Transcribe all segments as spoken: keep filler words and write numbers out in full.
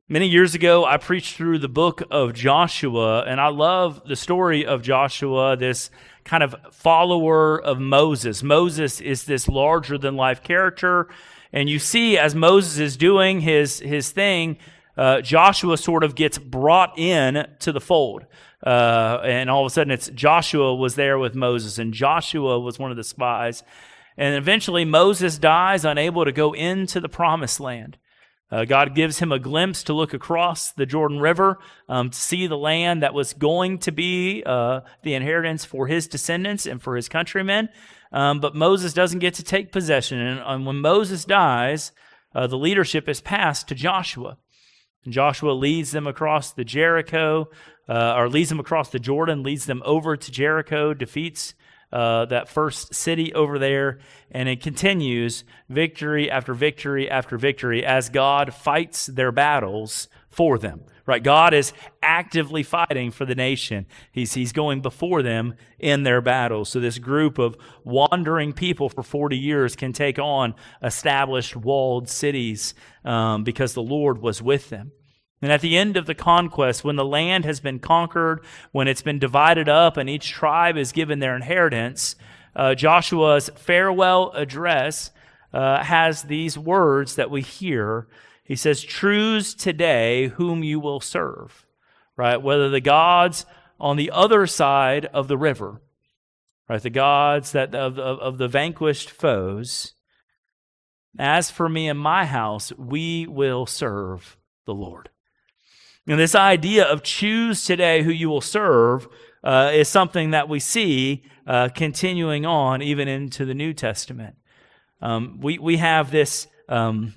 Many years ago, I preached through the book of Joshua, and I love the story of Joshua, this kind of follower of Moses. Moses is this larger-than-life character, and you see as Moses is doing his, his thing, uh, Joshua sort of gets brought in to the fold. Uh, and all of a sudden, it's Joshua was there with Moses, and Joshua was one of the spies. And eventually, Moses dies, unable to go into the promised land. Uh, God gives him a glimpse to look across the Jordan River um, to see the land that was going to be uh, the inheritance for his descendants and for his countrymen. Um, but Moses doesn't get to take possession. And, and when Moses dies, uh, the leadership is passed to Joshua. And Joshua leads them across the Jericho, uh, or leads them across the Jordan, leads them over to Jericho, defeats Uh, that first city over there, and it continues victory after victory after victory as God fights their battles for them. Right? God is actively fighting for the nation. He's, he's going before them in their battles. So this group of wandering people for forty years can take on established walled cities um, because the Lord was with them. And at the end of the conquest, when the land has been conquered, when it's been divided up and each tribe is given their inheritance, uh, Joshua's farewell address uh, has these words that we hear. He says, "Choose today whom you will serve," right? Whether the gods on the other side of the river, right? The gods that of, of, of the vanquished foes. "As for me and my house, we will serve the Lord." And this idea of choose today who you will serve uh, is something that we see uh, continuing on even into the New Testament. Um, we, we have this um,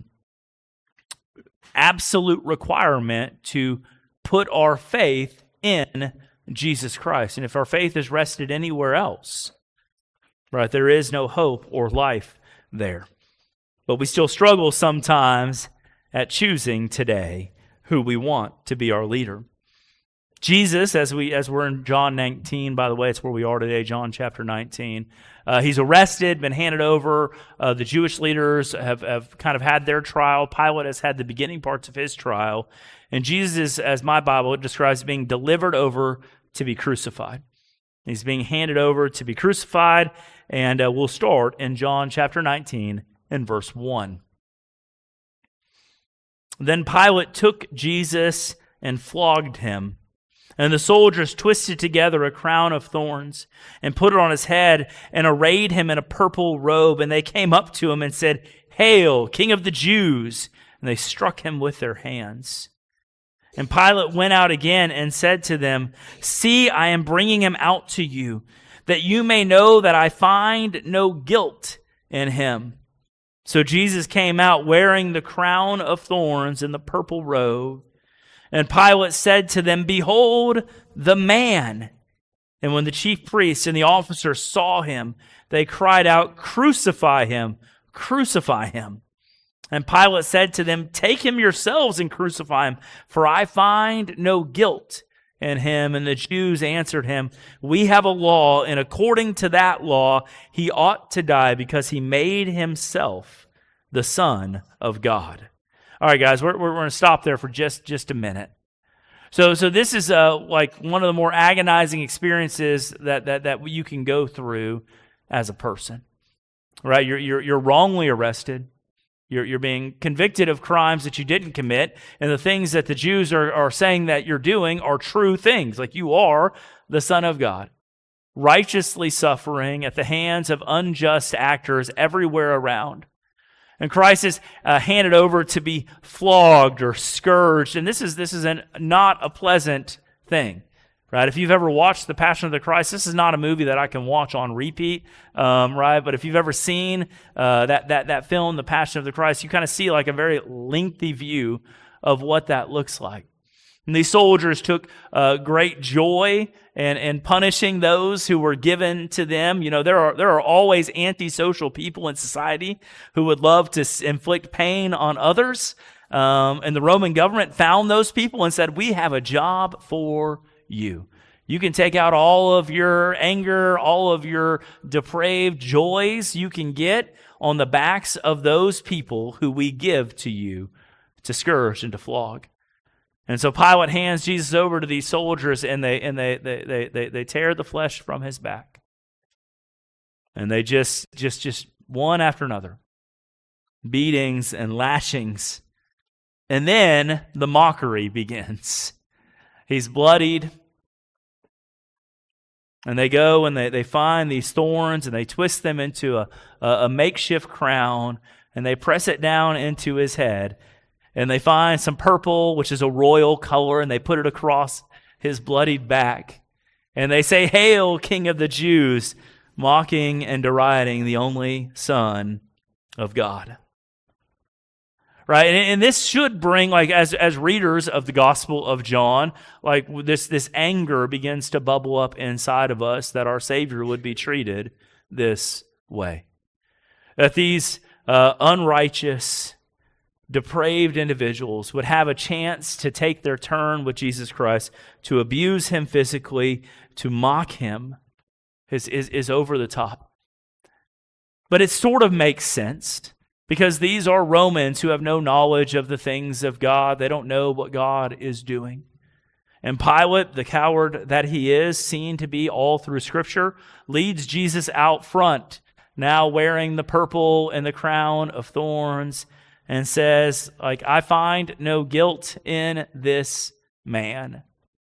absolute requirement to put our faith in Jesus Christ. And if our faith is rested anywhere else, right, there is no hope or life there. But we still struggle sometimes at choosing today who we want to be our leader. Jesus, as we as we're in John nineteen, by the way, it's where we are today, John chapter nineteen. Uh, he's arrested, been handed over. Uh, the Jewish leaders have, have kind of had their trial. Pilate has had the beginning parts of his trial. And Jesus is, as my Bible describes, being delivered over to be crucified. He's being handed over to be crucified. And uh, we'll start in John chapter nineteen and verse one. "Then Pilate took Jesus and flogged him. And the soldiers twisted together a crown of thorns and put it on his head and arrayed him in a purple robe. And they came up to him and said, 'Hail, King of the Jews!' And they struck him with their hands. And Pilate went out again and said to them, 'See, I am bringing him out to you, that you may know that I find no guilt in him.' So Jesus came out wearing the crown of thorns and the purple robe. And Pilate said to them, 'Behold the man.' And when the chief priests and the officers saw him, they cried out, 'Crucify him! Crucify him!' And Pilate said to them, 'Take him yourselves and crucify him, for I find no guilt in him.' And the Jews answered him, 'We have a law, and according to that law, he ought to die because he made himself the Son of God.'" All right, guys, we're, we're going to stop there for just, just a minute. So, so this is uh, like one of the more agonizing experiences that, that, that you can go through as a person, right? You're, you're, you're wrongly arrested. You're, you're being convicted of crimes that you didn't commit, and the things that the Jews are, are saying that you're doing are true things, like you are the Son of God, righteously suffering at the hands of unjust actors everywhere around. And Christ is uh, handed over to be flogged or scourged, and this is this is an, not a pleasant thing, right? If you've ever watched The Passion of the Christ, this is not a movie that I can watch on repeat, um, right? But if you've ever seen uh, that that that film, The Passion of the Christ, you kind of see like a very lengthy view of what that looks like. And these soldiers took uh, great joy in, in punishing those who were given to them. You know, there are there are always antisocial people in society who would love to inflict pain on others. Um, and the Roman government found those people and said, "We have a job for you. You can take out all of your anger, all of your depraved joys you can get on the backs of those people who we give to you to scourge and to flog." And so Pilate hands Jesus over to these soldiers, and they and they they they they, they tear the flesh from his back. And they just just just one after another. Beatings and lashings. And then the mockery begins. He's bloodied. And they go and they, they find these thorns and they twist them into a, a, a makeshift crown, and they press it down into his head. And they find some purple, which is a royal color, and they put it across his bloodied back. And they say, "Hail, King of the Jews," mocking and deriding the only Son of God. Right? And, and this should bring, like, as, as readers of the Gospel of John, like this, this anger begins to bubble up inside of us that our Savior would be treated this way. That these uh, unrighteous, depraved individuals would have a chance to take their turn with Jesus Christ, to abuse him physically, to mock him, is, is, is over the top. But it sort of makes sense, because these are Romans who have no knowledge of the things of God. They don't know what God is doing. And Pilate, the coward that he is, seen to be all through Scripture, leads Jesus out front, now wearing the purple and the crown of thorns, and says, like, "I find no guilt in this man."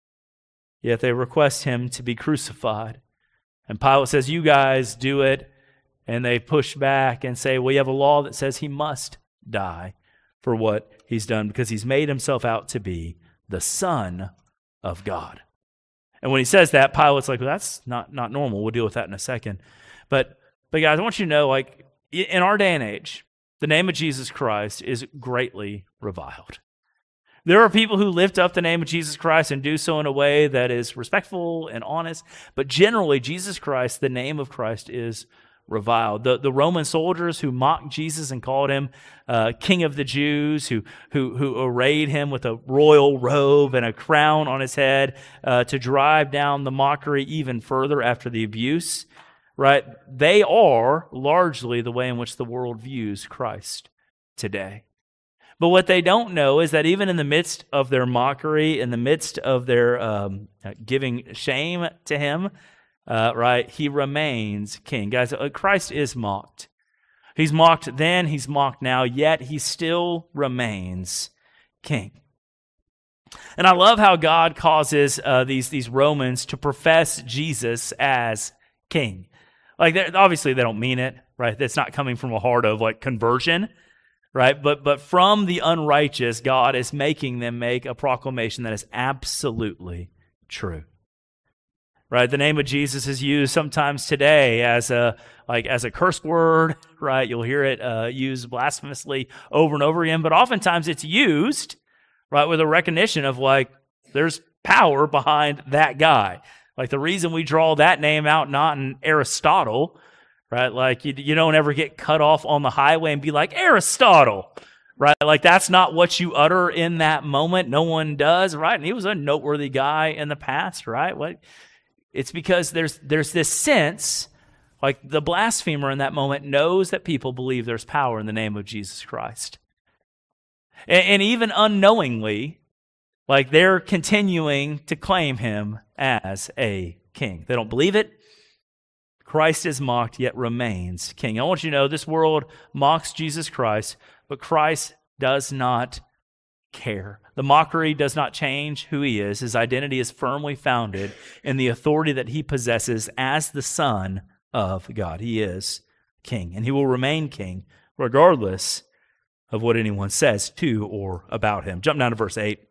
Yet they request him to be crucified. And Pilate says, "You guys do it." And they push back and say, "We have a law that says he must die for what he's done, because he's made himself out to be the Son of God." And when he says that, Pilate's like, "Well, that's not, not normal. We'll deal with that in a second." But, but guys, I want you to know, like, in our day and age, the name of Jesus Christ is greatly reviled. There are people who lift up the name of Jesus Christ and do so in a way that is respectful and honest, but generally, Jesus Christ, the name of Christ, is reviled. The, the Roman soldiers who mocked Jesus and called him uh, King of the Jews, who, who, who arrayed him with a royal robe and a crown on his head uh, to drive down the mockery even further after the abuse, right? They are largely the way in which the world views Christ today. But what they don't know is that even in the midst of their mockery, in the midst of their um, giving shame to him, Uh, right, he remains king. Guys, Christ is mocked. He's mocked then, he's mocked now, yet he still remains king. And I love how God causes uh, these, these Romans to profess Jesus as king. Like, obviously they don't mean it, right? That's not coming from a heart of, like, conversion, right? But, but from the unrighteous, God is making them make a proclamation that is absolutely true. Right, the name of Jesus is used sometimes today as a like as a curse word. Right, you'll hear it uh, used blasphemously over and over again. But oftentimes it's used right with a recognition of, like, there's power behind that guy. Like, the reason we draw that name out, not in Aristotle, right? Like, you you don't ever get cut off on the highway and be like, "Aristotle," right? Like, that's not what you utter in that moment. No one does, right? And he was a noteworthy guy in the past, right? What? It's because there's there's this sense, like, the blasphemer in that moment knows that people believe there's power in the name of Jesus Christ. And, and even unknowingly, like, they're continuing to claim him as a king. They don't believe it. Christ is mocked, yet remains king. I want you to know this world mocks Jesus Christ, but Christ does not care. The mockery does not change who he is. His identity is firmly founded in the authority that he possesses as the Son of God. He is king, and he will remain king regardless of what anyone says to or about him. Jump down to verse eight.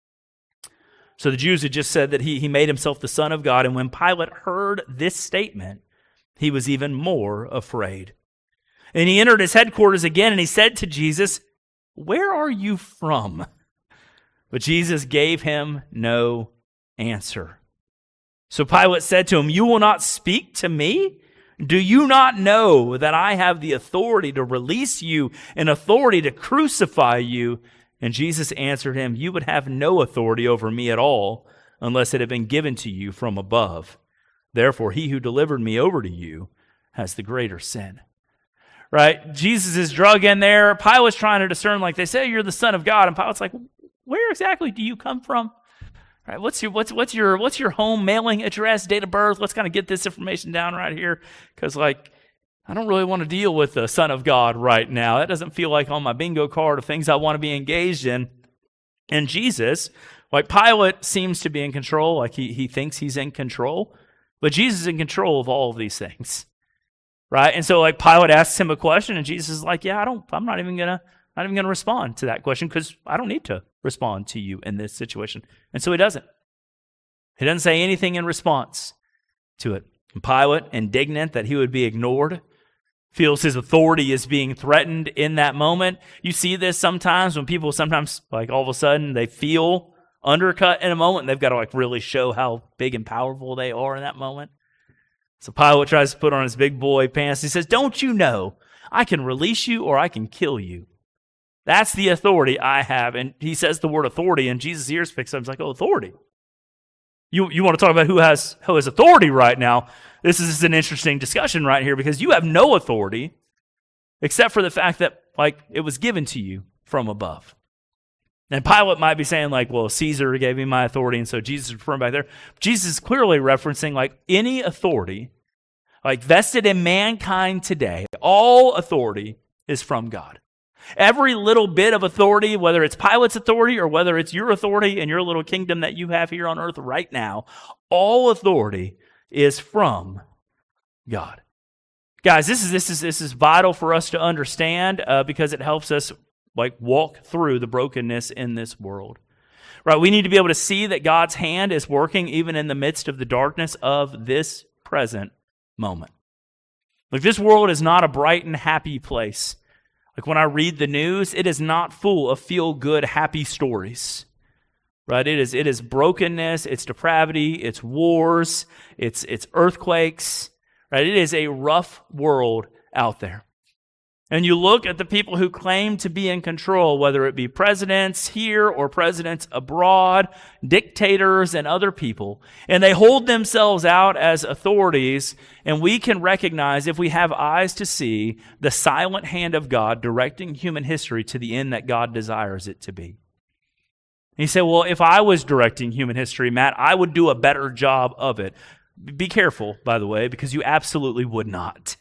So the Jews had just said that he, he made himself the Son of God, and when Pilate heard this statement, he was even more afraid. And he entered his headquarters again, and he said to Jesus, "Where are you from?" But Jesus gave him no answer. So Pilate said to him, "You will not speak to me? Do you not know that I have the authority to release you and authority to crucify you?" And Jesus answered him, "You would have no authority over me at all unless it had been given to you from above. Therefore, he who delivered me over to you has the greater sin." Right? Jesus is drug in there. Pilate's trying to discern, like, they say you're the Son of God. And Pilate's like, where exactly do you come from? All right, what's your what's what's your what's your home mailing address, date of birth? Let's kind of get this information down right here, because like I don't really want to deal with the Son of God right now. That doesn't feel like on my bingo card of things I want to be engaged in. And Jesus, like Pilate seems to be in control, like he he thinks he's in control, but Jesus is in control of all of these things, right? And so like Pilate asks him a question, and Jesus is like, yeah, I don't, I'm not even gonna, not even gonna respond to that question because I don't need to respond to you in this situation. And so he doesn't. He doesn't say anything in response to it. And Pilate, indignant that he would be ignored, feels his authority is being threatened in that moment. You see this sometimes when people sometimes, like all of a sudden, they feel undercut in a moment, and they've got to like really show how big and powerful they are in that moment. So Pilate tries to put on his big boy pants. He says, don't you know I can release you or I can kill you? That's the authority I have. And he says the word authority, and Jesus' ears picks up. He's like, oh, authority. You you want to talk about who has who has authority right now? This is an interesting discussion right here, because you have no authority except for the fact that like it was given to you from above. And Pilate might be saying like, well, Caesar gave me my authority, and so Jesus is referring back there. Jesus is clearly referencing like any authority like vested in mankind today. All authority is from God. Every little bit of authority, whether it's Pilate's authority or whether it's your authority in your little kingdom that you have here on earth right now, all authority is from God. Guys, this is this is this is vital for us to understand uh, because it helps us like walk through the brokenness in this world. Right? We need to be able to see that God's hand is working even in the midst of the darkness of this present moment. Like, this world is not a bright and happy place. Like, when I read the news, it is not full of feel-good, happy stories, right? It is it is brokenness, it's depravity, it's wars, it's it's earthquakes, right? It is a rough world out there. And you look at the people who claim to be in control, whether it be presidents here or presidents abroad, dictators and other people, and they hold themselves out as authorities, and we can recognize, if we have eyes to see, the silent hand of God directing human history to the end that God desires it to be. And you say, well, if I was directing human history, Matt, I would do a better job of it. Be careful, by the way, because you absolutely would not.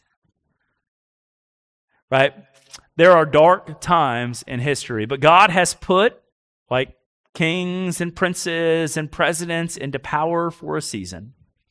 Right? There are dark times in history, but God has put like kings and princes and presidents into power for a season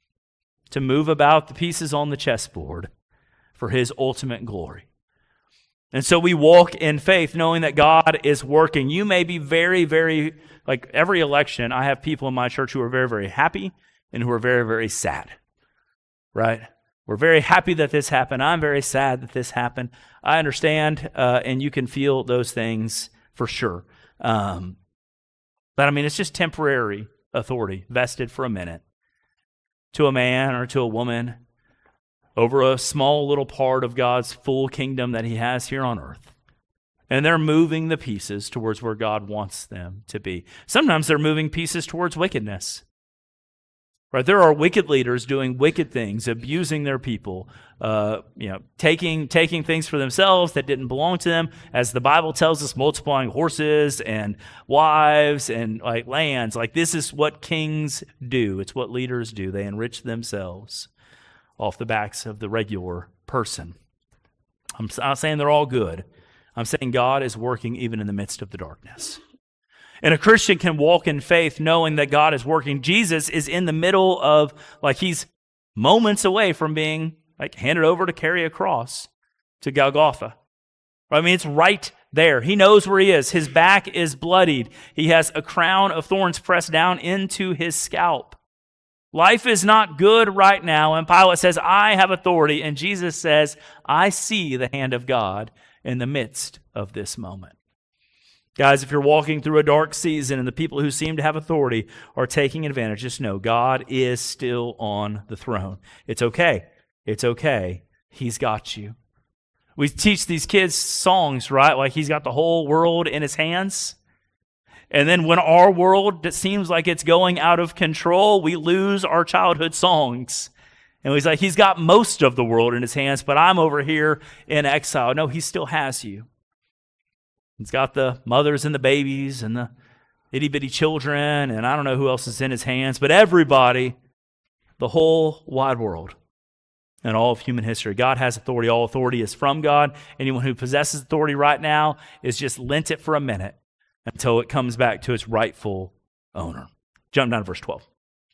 to move about the pieces on the chessboard for his ultimate glory. And so we walk in faith knowing that God is working. You may be very, very, like every election, I have people in my church who are very, very happy and who are very, very sad. Right? We're very happy that this happened. I'm very sad that this happened. I understand, uh, and you can feel those things for sure. Um, but I mean, it's just temporary authority vested for a minute to a man or to a woman over a small little part of God's full kingdom that he has here on earth. And they're moving the pieces towards where God wants them to be. Sometimes they're moving pieces towards wickedness. Right, there are wicked leaders doing wicked things, abusing their people, uh, you know, taking taking things for themselves that didn't belong to them, as the Bible tells us, multiplying horses and wives and like lands. Like, this is what kings do. It's what leaders do. They enrich themselves off the backs of the regular person. I'm not saying they're all good. I'm saying God is working even in the midst of the darkness. And a Christian can walk in faith knowing that God is working. Jesus is in the middle of, like, he's moments away from being like handed over to carry a cross to Golgotha. I mean, it's right there. He knows where he is. His back is bloodied. He has a crown of thorns pressed down into his scalp. Life is not good right now. And Pilate says, I have authority. And Jesus says, I see the hand of God in the midst of this moment. Guys, if you're walking through a dark season and the people who seem to have authority are taking advantage, just know God is still on the throne. It's okay. It's okay. He's got you. We teach these kids songs, right? Like, he's got the whole world in his hands. And then when our world that seems like it's going out of control, we lose our childhood songs. And he's like, he's got most of the world in his hands, but I'm over here in exile. No, he still has you. He's got the mothers and the babies and the itty bitty children, and I don't know who else is in his hands, but everybody, the whole wide world, and all of human history. God has authority. All authority is from God. Anyone who possesses authority right now is just lent it for a minute until it comes back to its rightful owner. Jump down to verse twelve.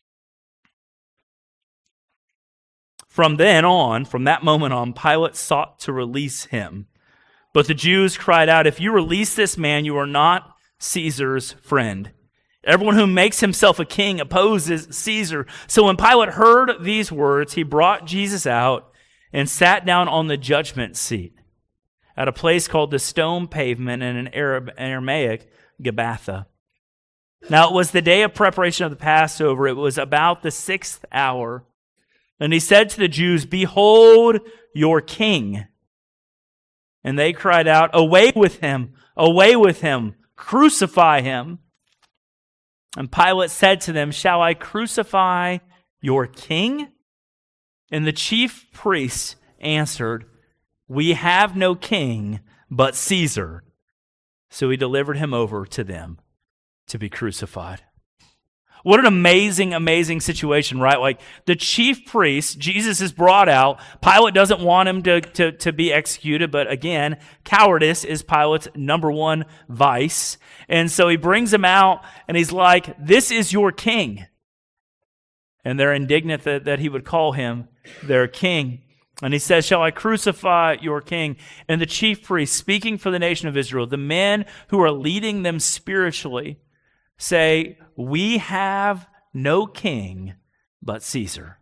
From then on, from that moment on, Pilate sought to release him. But the Jews cried out, "If you release this man, you are not Caesar's friend. Everyone who makes himself a king opposes Caesar." So when Pilate heard these words, he brought Jesus out and sat down on the judgment seat at a place called the Stone Pavement, in an Arab, Aramaic, Gabbatha. Now it was the day of preparation of the Passover. It was about the sixth hour. And he said to the Jews, "Behold your king." And they cried out, "Away with him! Away with him! Crucify him!" And Pilate said to them, "Shall I crucify your king?" And the chief priests answered, "We have no king but Caesar." So he delivered him over to them to be crucified. What an amazing, amazing situation, right? Like the chief priest, Jesus is brought out. Pilate doesn't want him to, to, to be executed, but again, cowardice is Pilate's number one vice. And so he brings him out and he's like, "This is your king." And they're indignant that, that he would call him their king. And he says, "Shall I crucify your king?" And the chief priest, speaking for the nation of Israel, the men who are leading them spiritually, say, "We have no king but Caesar."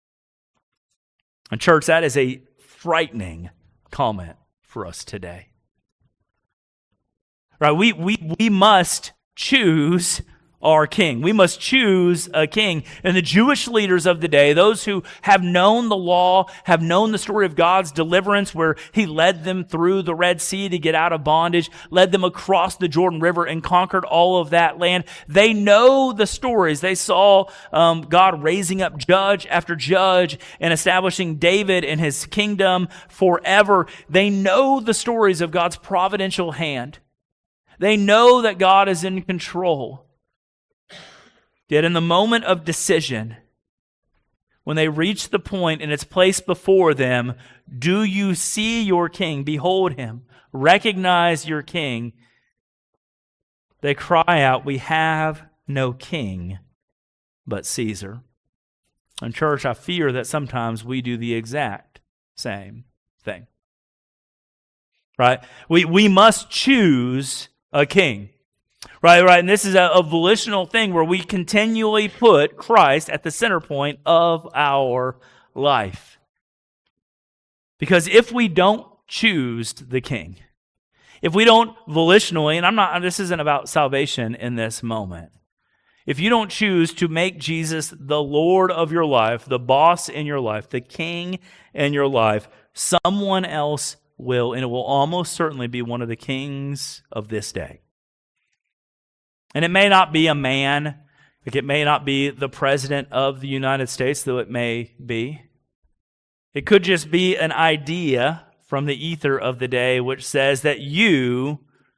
And church, that is a frightening comment for us today. Right? We, we, we must choose our king. We must choose a king. And the Jewish leaders of the day, those who have known the law, have known the story of God's deliverance, where he led them through the Red Sea to get out of bondage, led them across the Jordan River and conquered all of that land. They know the stories. They saw um, God raising up judge after judge and establishing David and his kingdom forever. They know the stories of God's providential hand. They know that God is in control. Yet in the moment of decision, when they reach the point and it's placed before them, "Do you see your king? Behold him. Recognize your king." They cry out, "We have no king but Caesar." And church, I fear that sometimes we do the exact same thing. Right? We, we must choose a king. Right, right. And this is a, a volitional thing where we continually put Christ at the center point of our life. Because if we don't choose the king, if we don't volitionally, and I'm not, this isn't about salvation in this moment. If you don't choose to make Jesus the Lord of your life, the boss in your life, the king in your life, someone else will, and it will almost certainly be one of the kings of this day. And it may not be a man, like it may not be the president of the United States, though it may be. It could just be an idea from the ether of the day which says that you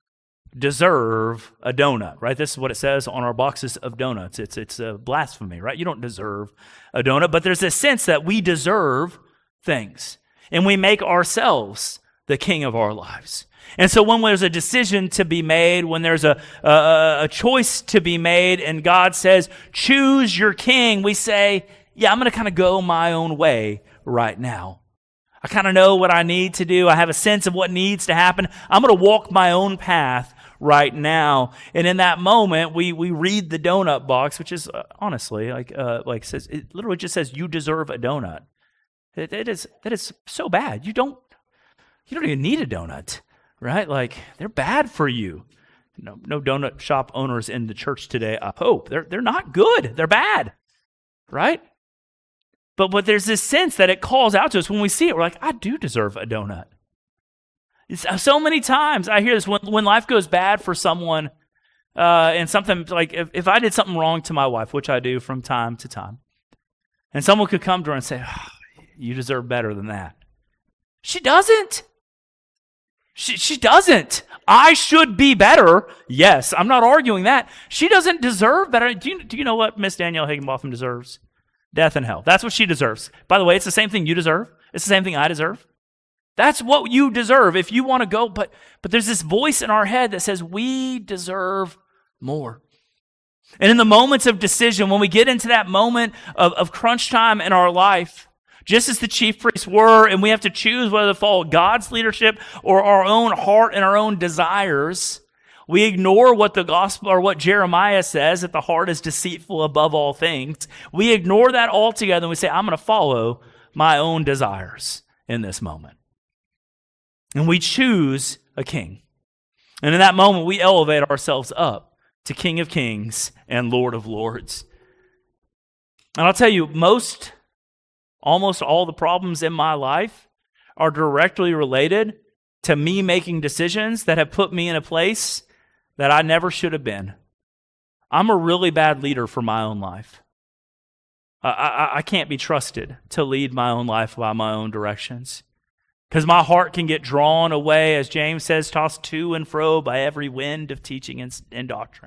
deserve a donut, right? This is what it says on our boxes of donuts. It's, it's a blasphemy, right? You don't deserve a donut, but there's this sense that we deserve things. And we make ourselves the king of our lives. And so when there's a decision to be made, when there's a, a, a choice to be made, and God says, "Choose your king," we say, "Yeah, I'm going to kind of go my own way right now. I kind of know what I need to do. I have a sense of what needs to happen. I'm going to walk my own path right now." And in that moment, we we read the donut box, which is uh, honestly like uh, like says it literally just says, "You deserve a donut." It, it is that is so bad. You don't you don't even need a donut. Right? Like, they're bad for you. No, no donut shop owners in the church today, I hope. They're, they're not good. They're bad. Right? But, but there's this sense that it calls out to us when we see it. We're like, I do deserve a donut. It's, so many times I hear this when, when life goes bad for someone, uh, and something like, if, if I did something wrong to my wife, which I do from time to time, and someone could come to her and say, "Oh, you deserve better than that." She doesn't. She, she doesn't. I should be better. Yes, I'm not arguing that. She doesn't deserve better. Do you, do you know what Miss Danielle Higginbotham deserves? Death and hell. That's what she deserves. By the way, it's the same thing you deserve. It's the same thing I deserve. That's what you deserve if you want to go. But, but there's this voice in our head that says we deserve more. And in the moments of decision, when we get into that moment of, of crunch time in our life, just as the chief priests were, and we have to choose whether to follow God's leadership or our own heart and our own desires, we ignore what the gospel or what Jeremiah says, that the heart is deceitful above all things. We ignore that altogether and we say, I'm going to follow my own desires in this moment. And we choose a king. And in that moment, we elevate ourselves up to King of Kings and Lord of Lords. And I'll tell you, most, almost all the problems in my life are directly related to me making decisions that have put me in a place that I never should have been. I'm a really bad leader for my own life. I, I, I can't be trusted to lead my own life by my own directions. Because my heart can get drawn away, as James says, tossed to and fro by every wind of teaching and, and doctrine.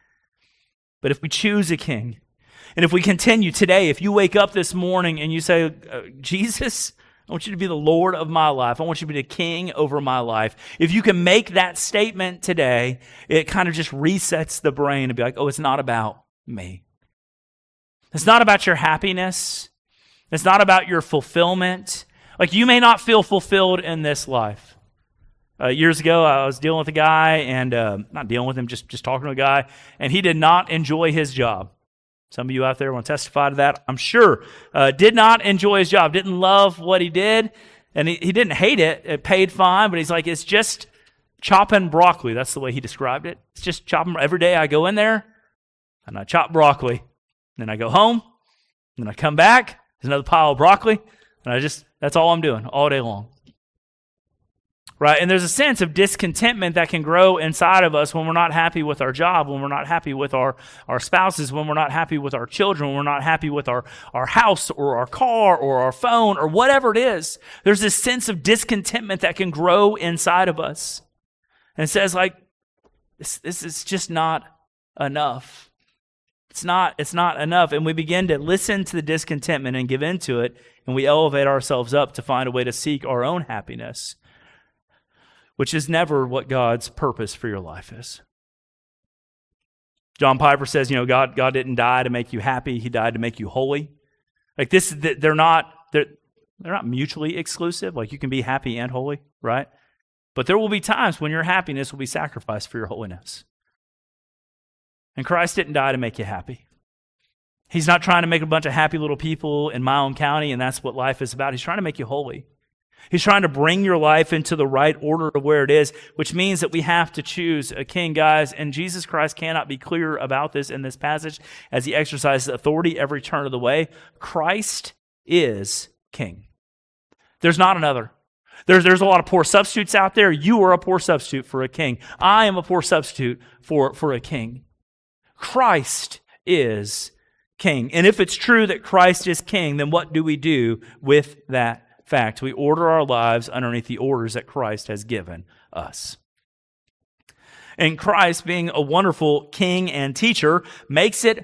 But if we choose a king, and if we continue today, if you wake up this morning and you say, uh, Jesus, I want you to be the Lord of my life. I want you to be the king over my life. If you can make that statement today, it kind of just resets the brain and be like, oh, it's not about me. It's not about your happiness. It's not about your fulfillment. Like, you may not feel fulfilled in this life. Uh, years ago, I was dealing with a guy, and uh, not dealing with him, just, just talking to a guy, and he did not enjoy his job. Some of you out there want to testify to that, I'm sure. Uh, did not enjoy his job, didn't love what he did, and he, he didn't hate it. It paid fine, but he's like, it's just chopping broccoli. That's the way he described it. It's just chopping. Every day I go in there, and I chop broccoli. Then I go home, and then I come back, there's another pile of broccoli, and I just... That's all I'm doing all day long. Right? And there's a sense of discontentment that can grow inside of us when we're not happy with our job, when we're not happy with our, our spouses, when we're not happy with our children, when we're not happy with our, our house or our car or our phone or whatever it is. There's this sense of discontentment that can grow inside of us. And it says, like, this, this is just not enough. It's not, it's not enough. And we begin to listen to the discontentment and give into it, and we elevate ourselves up to find a way to seek our own happiness, which is never what God's purpose for your life is. John Piper says, you know, God, God didn't die to make you happy. He died to make you holy. Like this, they're not, they're, they're not mutually exclusive. Like you can be happy and holy, right? But there will be times when your happiness will be sacrificed for your holiness. And Christ didn't die to make you happy. He's not trying to make a bunch of happy little people in my own county, and that's what life is about. He's trying to make you holy. He's trying to bring your life into the right order of where it is, which means that we have to choose a king, guys. And Jesus Christ cannot be clearer about this in this passage as he exercises authority every turn of the way. Christ is king. There's not another. There's, there's a lot of poor substitutes out there. You are a poor substitute for a king. I am a poor substitute for, for a king. Christ is king. And if it's true that Christ is king, then what do we do with that fact? We order our lives underneath the orders that Christ has given us. And Christ, being a wonderful king and teacher, makes it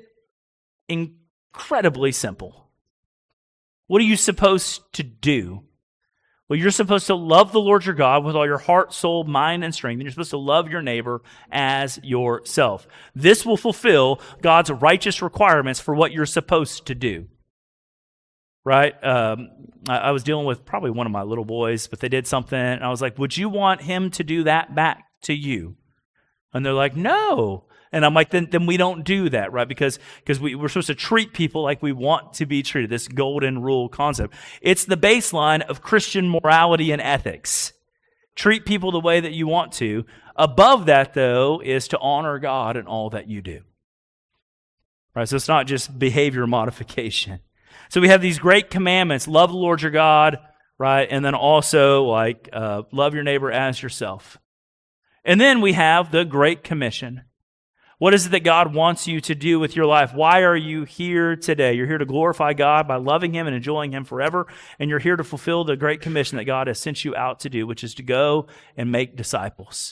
incredibly simple. What are you supposed to do? Well, you're supposed to love the Lord your God with all your heart, soul, mind, and strength. And you're supposed to love your neighbor as yourself. This will fulfill God's righteous requirements for what you're supposed to do. Right? Um, I, I was dealing with probably one of my little boys, but they did something, and I was like, would you want him to do that back to you? And they're like, no. And I'm like, then, then we don't do that, right? Because, because we, we're supposed to treat people like we want to be treated, this golden rule concept. It's the baseline of Christian morality and ethics. Treat people the way that you want to. Above that, though, is to honor God in all that you do. Right? So it's not just behavior modification. So we have these great commandments. Love the Lord your God, right? And then also, like, uh, love your neighbor as yourself. And then we have the Great Commission. What is it that God wants you to do with your life? Why are you here today? You're here to glorify God by loving Him and enjoying Him forever, and you're here to fulfill the great commission that God has sent you out to do, which is to go and make disciples.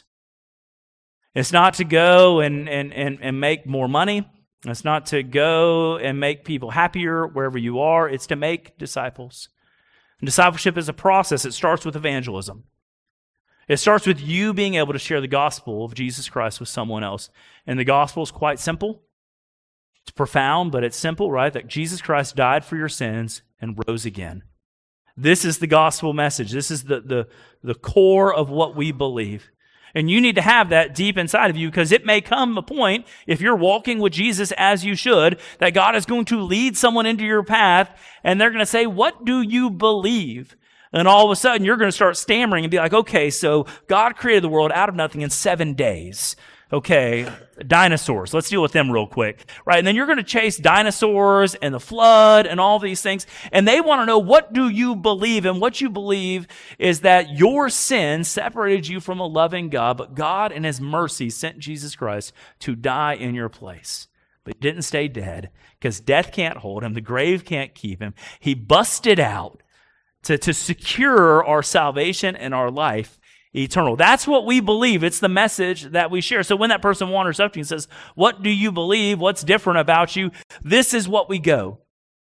It's not to go and, and, and, and make more money. It's not to go and make people happier wherever you are. It's to make disciples. And discipleship is a process. It starts with evangelism. It starts with you being able to share the gospel of Jesus Christ with someone else. And the gospel is quite simple. It's profound, but it's simple, right? That Jesus Christ died for your sins and rose again. This is the gospel message. This is the, the, the core of what we believe. And you need to have that deep inside of you, because it may come a point, if you're walking with Jesus as you should, that God is going to lead someone into your path and they're going to say, "What do you believe?" And all of a sudden you're going to start stammering and be like, "Okay, so God created the world out of nothing in seven days. Okay, dinosaurs, let's deal with them real quick." Right? And then you're going to chase dinosaurs and the flood and all these things. And they want to know, what do you believe? And what you believe is that your sin separated you from a loving God, but God in His mercy sent Jesus Christ to die in your place. But He didn't stay dead, because death can't hold Him. The grave can't keep Him. He busted out to, to secure our salvation and our life eternal. That's what we believe. It's the message that we share. So when that person wanders up to you and says, "What do you believe? What's different about you?" This is what we go.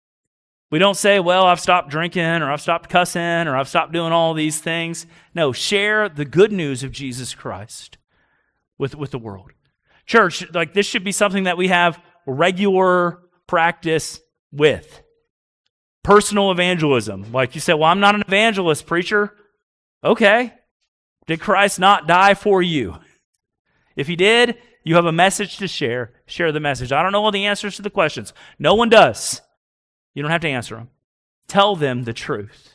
We don't say, "Well, I've stopped drinking," or "I've stopped cussing," or "I've stopped doing all these things." No, share the good news of Jesus Christ with, with the world. Church, like, this should be something that we have regular practice with. Personal evangelism. Like you say, "Well, I'm not an evangelist, preacher." Okay. Did Christ not die for you? If He did, you have a message to share. Share the message. I don't know all the answers to the questions. No one does. You don't have to answer them. Tell them the truth.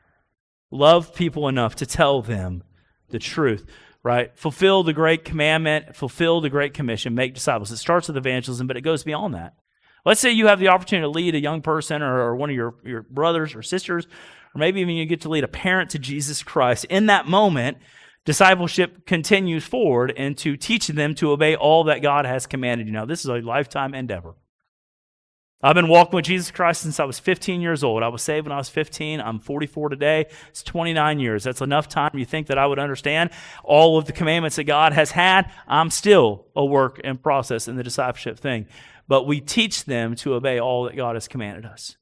Love people enough to tell them the truth, right? Fulfill the great commandment. Fulfill the great commission. Make disciples. It starts with evangelism, but it goes beyond that. Let's say you have the opportunity to lead a young person, or, or one of your, your brothers or sisters, or maybe even you get to lead a parent to Jesus Christ. In that moment, discipleship continues forward into teaching them to obey all that God has commanded you. Now, this is a lifetime endeavor. I've been walking with Jesus Christ since I was fifteen years old. I was saved when I was fifteen. I'm forty-four today. It's twenty-nine years. That's enough time. You think that I would understand all of the commandments that God has had? I'm still a work in process in the discipleship thing. But we teach them to obey all that God has commanded us.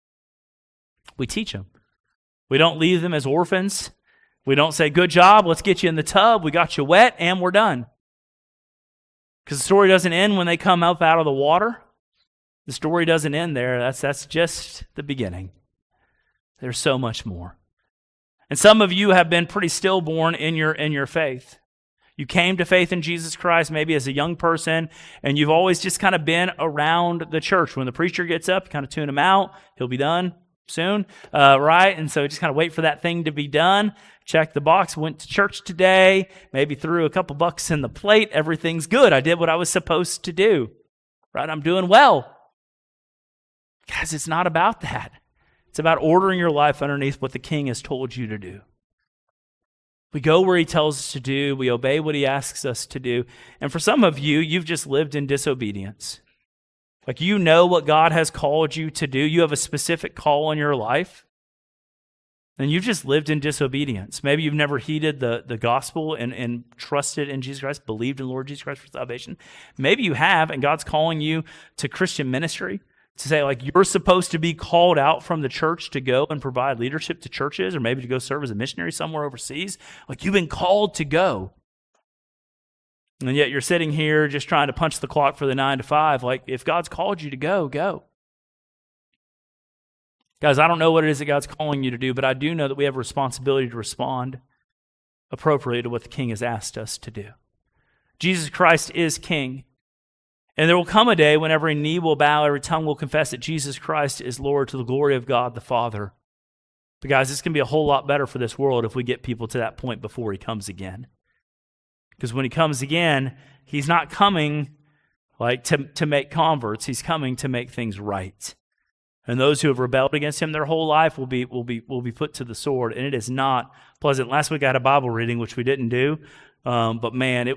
We teach them. We don't leave them as orphans. We don't say, "Good job, let's get you in the tub. We got you wet, and we're done." Because the story doesn't end when they come up out of the water. The story doesn't end there. That's, that's just the beginning. There's so much more. And some of you have been pretty stillborn in your, in your faith. You came to faith in Jesus Christ maybe as a young person, and you've always just kind of been around the church. When the preacher gets up, you kind of tune him out. He'll be done soon, uh, right? And so just kind of wait for that thing to be done. Check the box. Went to church today. Maybe threw a couple bucks in the plate. Everything's good. I did what I was supposed to do, right? I'm doing well. Guys, it's not about that. It's about ordering your life underneath what the King has told you to do. We go where He tells us to do. We obey what He asks us to do. And for some of you, you've just lived in disobedience. Like, you know what God has called you to do. You have a specific call in your life. And you've just lived in disobedience. Maybe you've never heeded the, the gospel and, and trusted in Jesus Christ, believed in the Lord Jesus Christ for salvation. Maybe you have, and God's calling you to Christian ministry. To say, like, you're supposed to be called out from the church to go and provide leadership to churches, or maybe to go serve as a missionary somewhere overseas. Like, you've been called to go. And yet you're sitting here just trying to punch the clock for the nine to five. Like, if God's called you to go, go. Guys, I don't know what it is that God's calling you to do, but I do know that we have a responsibility to respond appropriately to what the King has asked us to do. Jesus Christ is King. And there will come a day when every knee will bow, every tongue will confess that Jesus Christ is Lord, to the glory of God the Father. But guys, it's going to be a whole lot better for this world if we get people to that point before He comes again. Because when He comes again, He's not coming like to, to make converts. He's coming to make things right. And those who have rebelled against Him their whole life will be, will be, will be put to the sword. And it is not pleasant. Last week I had a Bible reading, which we didn't do. Um, but man, it, it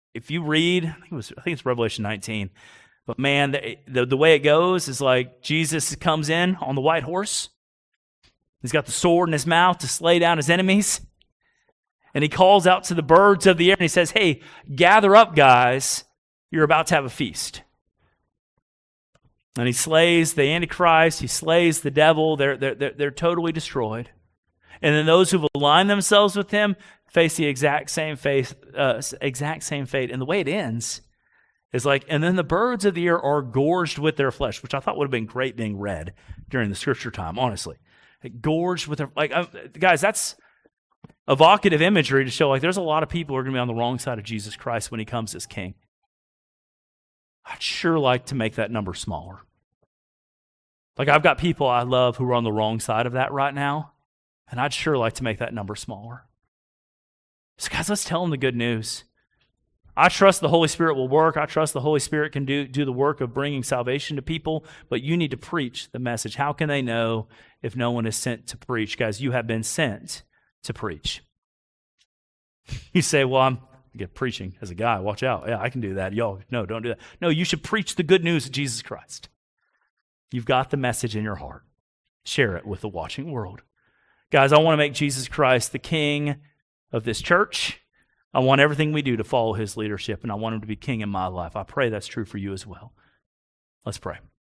if you read, I think it was, I think it's Revelation nineteen, but man, the, the, the way it goes is like Jesus comes in on the white horse. He's got the sword in his mouth to slay down his enemies. And he calls out to the birds of the air and he says, hey, gather up, guys. You're about to have a feast. And he slays the Antichrist. He slays the devil. They're, they're, they're, they're totally destroyed. And then those who've aligned themselves with him face the exact same fate, uh, exact same fate. And the way it ends is like, and then the birds of the air are gorged with their flesh, which I thought would have been great being read during the scripture time, honestly. Gorged with their, like, uh, guys, that's evocative imagery to show like there's a lot of people who are going to be on the wrong side of Jesus Christ when he comes as king. I'd sure like to make that number smaller. Like I've got people I love who are on the wrong side of that right now, and I'd sure like to make that number smaller. So guys, let's tell them the good news. I trust the Holy Spirit will work. I trust the Holy Spirit can do, do the work of bringing salvation to people, but you need to preach the message. How can they know if no one is sent to preach? Guys, you have been sent to preach. You say, well, I'm get preaching as a guy. Watch out. Yeah, I can do that. Y'all, no, don't do that. No, you should preach the good news of Jesus Christ. You've got the message in your heart. Share it with the watching world. Guys, I want to make Jesus Christ the king of this church. I want everything we do to follow his leadership, and I want him to be king in my life. I pray that's true for you as well. Let's pray.